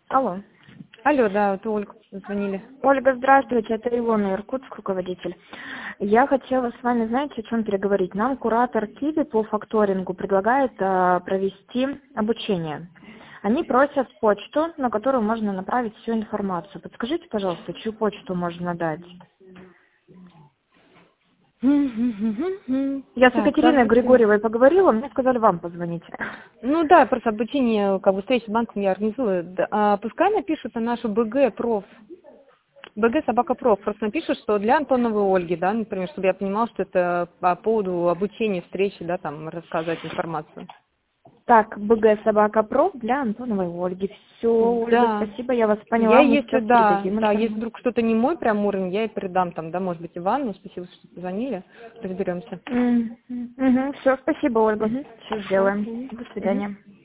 Алло. Алло, да, это Ольга звонили. Ольга, здравствуйте, это Илона Иркутск, руководитель. Я хотела с вами, знаете, о чем переговорить. Нам куратор Киви по факторингу предлагает провести обучение. Они просят почту, на которую можно направить всю информацию. Подскажите, пожалуйста, чью почту можно дать? Я с Так, Екатериной здравствуйте. Григорьевой поговорила, мне сказали вам позвонить. Ну да, просто обучение, как бы встречи с банком я организую. Пускай напишут на нашу БГ проф. БГ собака проф. Просто напишут, что для Антоновой Ольги, да, например, чтобы я понимала, что это по поводу обучения, встречи, да, там, рассказывать информацию. Так, БГ Собака Про для Антоновой Ольги. Все, Ольга, Да. спасибо, я вас Я, поняла, мы если, сейчас да, передадим да, если информацию. вдруг что-то не мой прям уровень, я и передам там, да, может быть, Ивану. Спасибо, что позвонили. Разберемся. Все, спасибо, Ольга. Все Все. сделаем. До свидания.